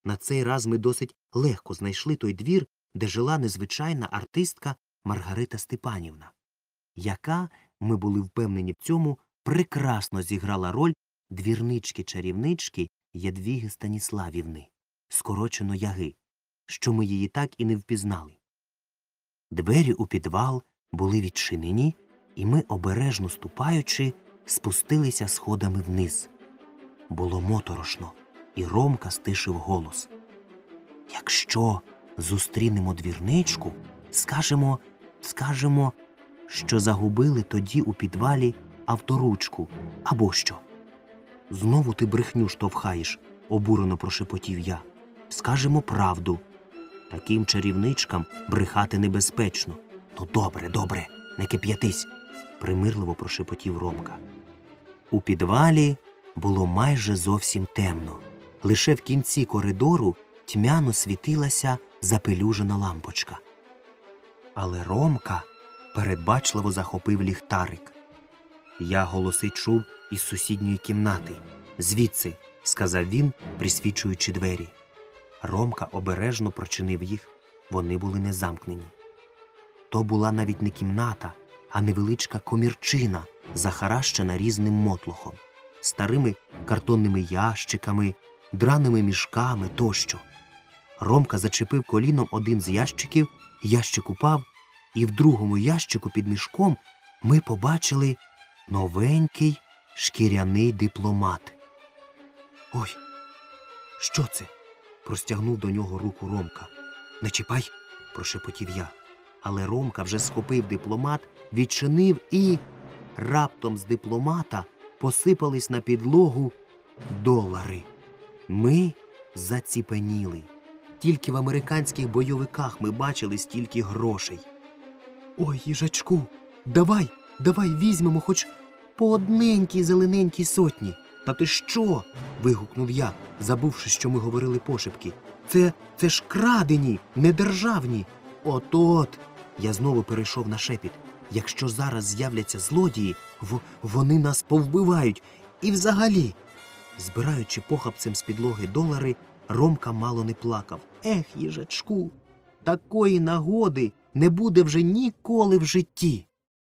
На цей раз ми досить легко знайшли той двір, де жила незвичайна артистка Маргарита Степанівна, яка, ми були впевнені в цьому, прекрасно зіграла роль двірнички-чарівнички Ядвіги Станіславівни, скорочено Яги, що ми її так і не впізнали. Двері у підвал були відчинені, і ми, обережно ступаючи, спустилися сходами вниз. Було моторошно, і Ромка стишив голос. «Якщо зустрінемо двірничку, скажемо, що загубили тоді у підвалі авторучку, або що». «Знову ти брехню штовхаєш», – обурено прошепотів я. «Скажемо правду. Таким чарівничкам брехати небезпечно». «Ну добре, не кип'ятись», – примирливо прошепотів Ромка. У підвалі було майже зовсім темно. Лише в кінці коридору тьмяно світилася запелюжена лампочка. Але Ромка передбачливо захопив ліхтарик. Я голоси чув із сусідньої кімнати. «Звідси», – сказав він, присвічуючи двері. Ромка обережно прочинив їх. Вони були не замкнені. То була навіть не кімната, а невеличка комірчина, захаращена різним мотлохом, старими картонними ящиками, драними мішками тощо. Ромка зачепив коліном один з ящиків, ящик упав, і в другому ящику під мішком ми побачили новенький шкіряний дипломат. «Ой, що це?» – простягнув до нього руку Ромка. «Не чіпай!» – прошепотів я. Але Ромка вже схопив дипломат, відчинив і раптом з дипломата посипались на підлогу долари. Ми заціпеніли. Тільки в американських бойовиках ми бачили стільки грошей. «Ой, їжачку, давай візьмемо хоч по одненькій зелененькій сотні». «Та ти що?» – вигукнув я, забувши, що ми говорили пошепки. Це ж крадені, не державні». «От-от!» – я знову перейшов на шепіт. «Якщо зараз з'являться злодії, вони нас повбивають. І взагалі!» Збираючи похапцем з підлоги долари, Ромка мало не плакав. «Ех, їжачку, такої нагоди не буде вже ніколи в житті!»